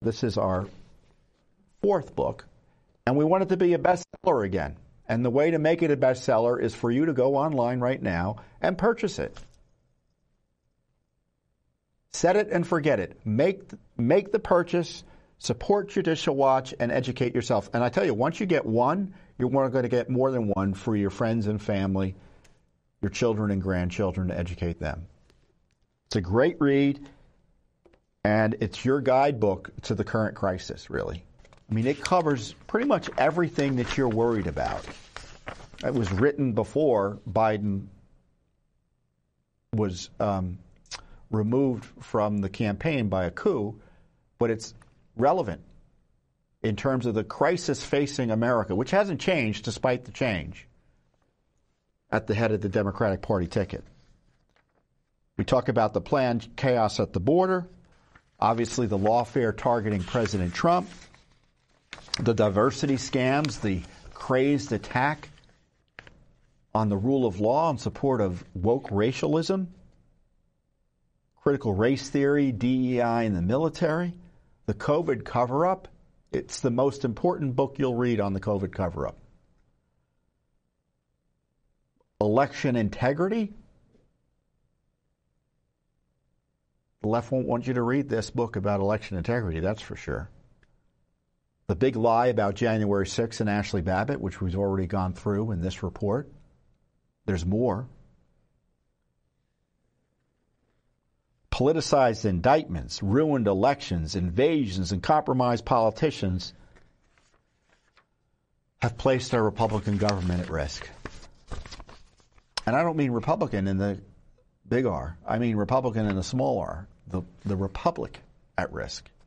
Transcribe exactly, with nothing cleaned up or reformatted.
This is our fourth book, and we want it to be a bestseller again. And the way to make it a bestseller is for you to go online right now and purchase it. Set it and forget it. Make, make the purchase, support Judicial Watch, and educate yourself. And I tell you, once you get one, you're going to get more than one for your friends and family, your children and grandchildren, to educate them. It's a great read, and it's your guidebook to the current crisis, really. I mean, it covers pretty much everything that you're worried about. It was written before Biden was um, removed from the campaign by a coup, but it's relevant in terms of the crisis facing America, which hasn't changed despite the change at the head of the Democratic Party ticket. We talk about the planned chaos at the border, obviously the lawfare targeting President Trump, the diversity scams, the crazed attack on the rule of law in support of woke racialism, critical race theory, D E I in the military, the COVID cover-up. It's the most important book you'll read on the COVID cover-up. Election integrity. The left won't want you to read this book about election integrity, that's for sure. The big lie about January sixth and Ashley Babbitt, which we've already gone through in this report. There's more. Politicized indictments, ruined elections, invasions, and compromised politicians have placed our Republican government at risk. And I don't mean Republican in the big R. I mean Republican in the small r, the, the Republic at risk.